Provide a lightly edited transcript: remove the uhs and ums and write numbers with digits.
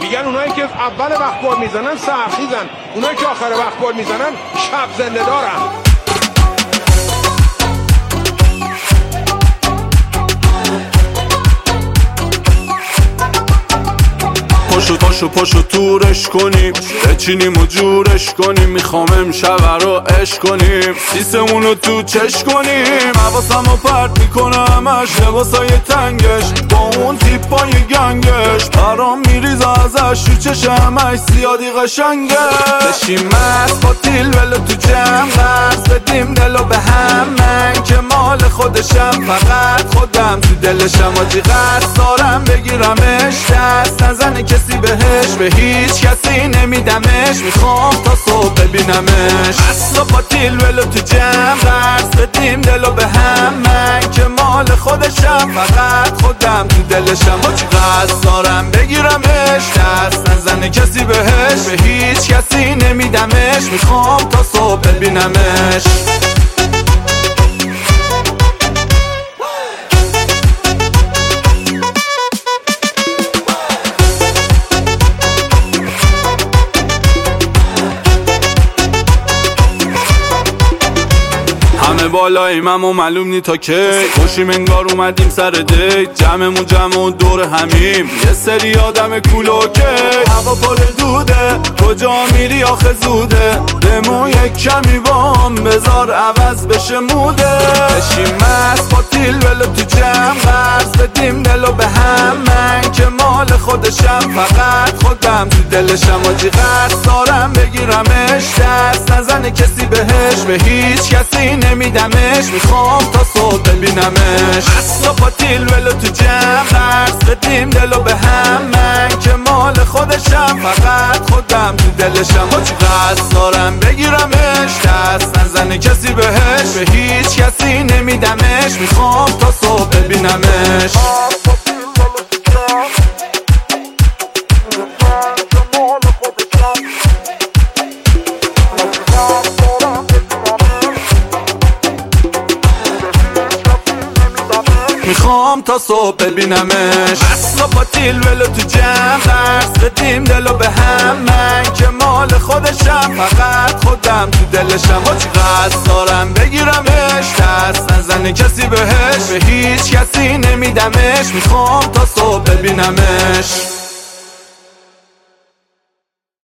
میگن اونایی که اول وقت گل میزنن سرخیزن، اونایی که آخر وقت گل میزنن شب زنده دارن. پاشو تورش کنیم، بچینیم و جورش کنیم. میخوام امشب رو عشق کنیم، سیسمونو تو چش کنیم. حواسمو پرت میکنه همش لباسای تنگش، با اون تیپای گنگش برام میریزه ازش تو چشمش زیادی قشنگه. بشیم مست با تیل ولو تو جمع، قرض بدیم دلو به هم. من که مال خودشم، فقط خودم تو دلشم. آجی قرض دارم بگیرمش، دست نزنه کسی بهش، به هیچ کسی نمیدمش. میخوام تا صبح ببینمش. اصلا با تیل ولو تو جمع، قرض بدیم دلو به هم. من که مال خودشم، فقط خودم تو دلشم. آجی قرض دارم بگیرمش، دست نزنه کسی بهش، به هیچ کسی نمیدمش. میخوام تا صبح ببینمش. همه بالاییم و معلوم نی تا کی خوشیم، انگار اومدیم سر دیت. جمعمون جمع دور همیم، یه سری آدم کولوکه. هوا پر دوده، کجا میری آخه زوده. بمون یک کمی بام بذار عوض بشه موده. بشیم مست با تیل ولو تو جمع، قرض بدیم دلو به هم. من که مال خودشم، فقط خودم تو دلشم. آجی قرض دارم بگیرمش، دست نزنه کسی بهش، به هیچ کسی نمیدمش. میخوام تا صبح ببینمش. اصلا با تیل ولو تو جمع، قرض بدیم دلو به هم. من که مال خودشم، فقط خودم تو دلشم. آجی قرض دارم بگیرمش، دست نزنه کسی بهش، به هیچ کسی نمیدمش. میخوام تا صبح ببینمش. میخوام تا صبح ببینمش. اصلا با تیل ولو تو جمع، قرض بدیم دلو به هم. من که مال خودشم، فقط خودم تو دلشم. با چی قصد دارم بگیرمش، دست نزنه کسی بهش، به هیچ کسی نمیدمش. میخوام تا صبح ببینمش.